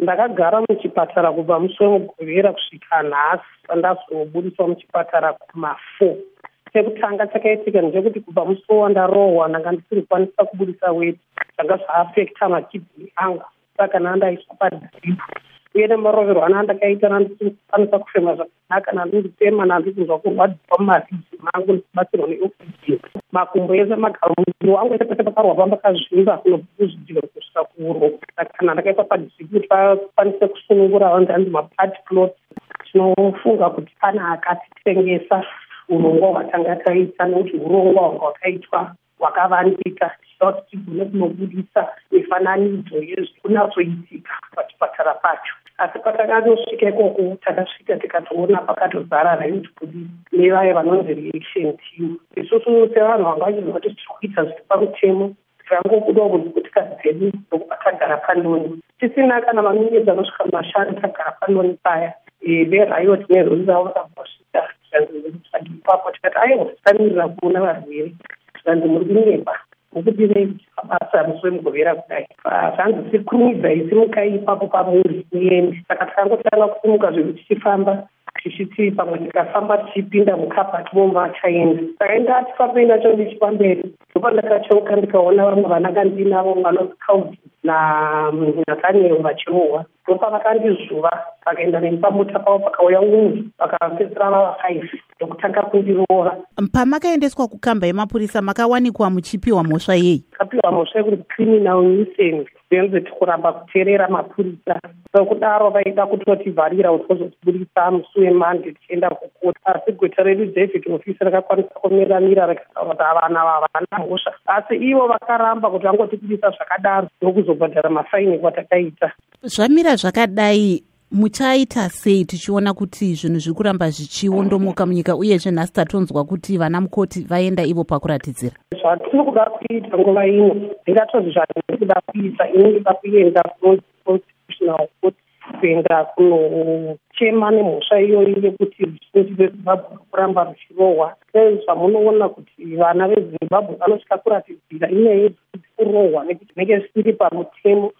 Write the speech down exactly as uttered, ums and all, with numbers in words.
ndakagara muchipatara kubva musi wemugovera kusvika nhasi pandazobudiswa muchipatara kumafour. Chekutanga chakaitika ndechekuti kubva musi wandarohwa ndanga ndisiri kukwanisa kubudisa weti, zvanga zvaafekta makidney angu, saka nandaiswa padhiripu. Uye nemaroverwo anandakaita nandisiri kukwanisa kufema zvakanaka, nandindifema nandikunzwa kurwadziwa mumaribhisi mangu ndichibatsirwa neoxygen. Makumbo ese magarumiro angu ese pese pakarwa pamba kazvimba kunozvidhira kusvika kuuro. Saka ndakaiswa padhiripu kuti vakwanise kusunungura vanzi mapati plot. Tinofunga kuti pana akatitengesa urongwa hwatanga taita, nekuti urongwa hwanga hwakaitwa hwakavandika, tichida kuti tigone kunobudisa mifananidzo yezvikunatsoitika pachipatara pacho. Asi patakandosvika ikoko takasvika tikatoona pakatozara raitibudisa nevaye vanonzi reaction team. Isusu sevanhu vanga vachizwa kuti tiri kuita zviri pamutemo, tikangobudawo kunzikutika dzedu nokuba tagara pandoni tisina kana maminitsi anosvika mashanu tagara pandoni paya. Verayoti nerori ravo vakambosvika ipapo tikati aiwa tisamirira kuona varwere, tikanzi muri kunyepa nokudinei mabasa musi wemugovera kudai. Zvanzi sikurumidza simukai ipapo pamuri muende. Saka takangotanga kusumuka zvedu tichifamba tichiti pamwe tikafamba tichipinda mukabhati momba chaenda. Saka ndati pamboenda cho ndichipa mberi ndopandakachoka ndikaona vamwe vananga ndinavo vanonzi Kaudi naNathaniel vachirohwa. Ndopa vakandizvuva vakaenda neni pamota pavo, pakauya umwe vakapedzisira vava five ndokutanga kundirova. Pamakaendeswa kukamba yemapurisa makawanikwa muchipiwa mhosva yei? Kapiwa mhosva yekuti criminal nuisance, zenze tikuramba kuteerera mapurisa. Sokudaro vaida kutotivharira kuti vozotibudisa musi wemande tichienda kukota. Asi gweta redu David ofisi rakakwanisa kumiramira rikataura kuti havana havana mhosva, asi ivo vakaramba kuti vangotibudisa zvakadaro nokuzobhadhara mafaini kwatakaita. Zvamira zvakadai muchaita sei tichiona kuti zvinhu zviri kuramba zvichiondomoka munyika, uyezve nhasi tatonzwa kuti vana mukoti vaenda ivo pakuratidzira? Zvatiri kuda kuita nguva ino ndingatozvi zvandiri kuda kuita, ini ndida kuenda kuconstitutional court kuenda kunochema nemhosva iyoyi yekuti ruzhinji rwezimbabwe kuramba ruchirohwa. Zvamunoona kuti vana vezimbabwe vanosvika kuratidzira inyaya yekuti kurohwa nekuti zvinenge zvisiri pamutemo.